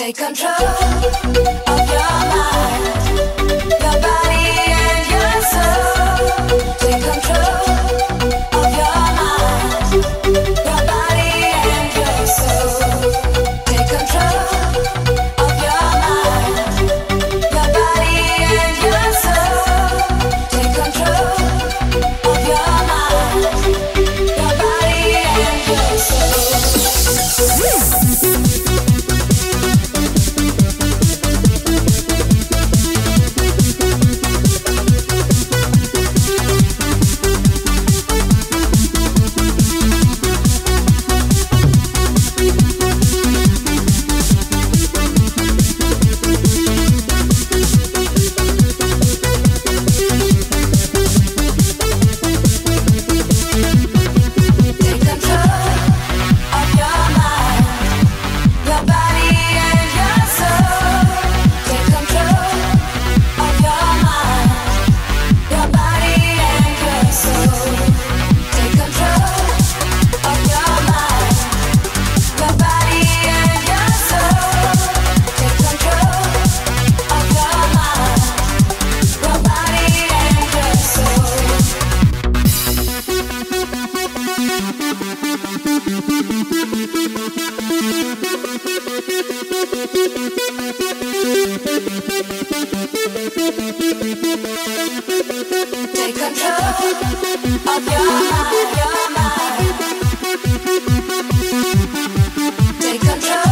Take control of your mind, your body and your soul. Take control of your mind, your body and your soul. Take control of your mind, your body and your soul. Take control of your mind, your body and your soul. Take control of your mind, your mind. Take control.